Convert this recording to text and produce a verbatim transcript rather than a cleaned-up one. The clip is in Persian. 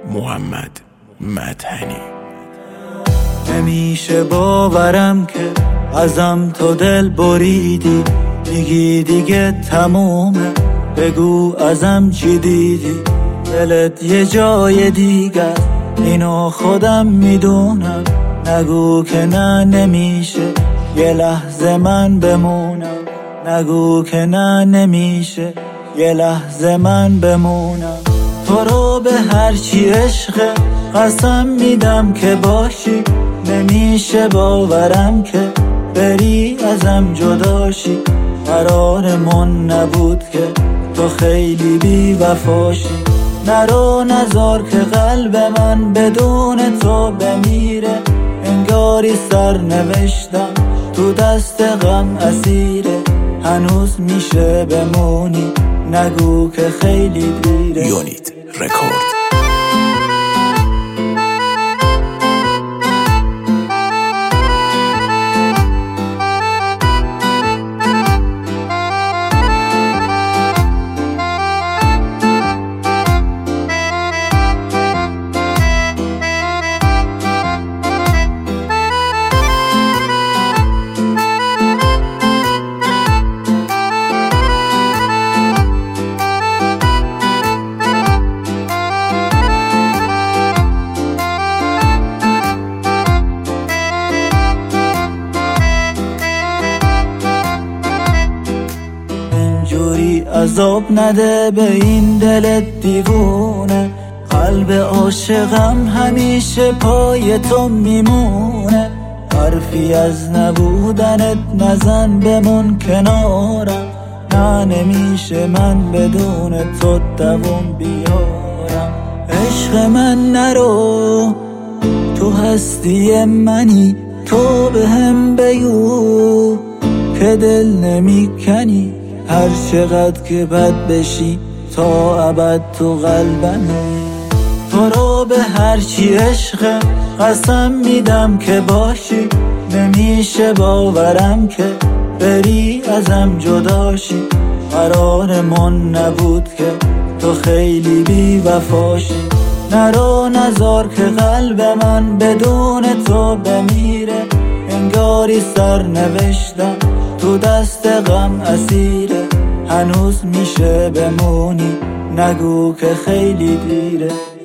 محمد مدحنی. نمیشه باورم که ازم تو دل بریدی، میگی دیگه تمومه، بگو ازم چی دیدی؟ دلت یه جای دیگر، اینو خودم میدونم، نگو که نه نمیشه یه لحظه من بمونم، نگو که نه نمیشه یه لحظه من بمونم. تو رو به هرچی عشق قسم میدم که باشی، نمیشه باورم که بری ازم جداشی. قرارمون نبود که تو خیلی بی وفاشی، نرو نذار که قلب من بدون تو بمیره، انگاری سر نوشتم تو دست غم اسیره، هنوز میشه بمونی، نگو که خیلی دیره. یونیت رکورد. جوری عذاب نده به این دلت دیوونه، قلب عاشقم همیشه پای تو میمونه. حرفی از نبودنت نزن، بمون کنارم، نه نمیشه من بدون تو دوام بیارم. عشق من نرو، تو هستی منی، تو به هم بگو که دل نمی کنی، هر چقدر که بد بشی تا ابد تو قلبمه. تو رو به هرچی عشق قسم میدم که باشی، نمیشه باورم که بری ازم جداشی. قرارمون نبود که تو خیلی بی وفاشی، نرو نذار که قلب من بدون تو بمیره، انگاری سر نوشتم تو دست غم اسیره، هنوز میشه بمونی، نگو که خیلی دیره.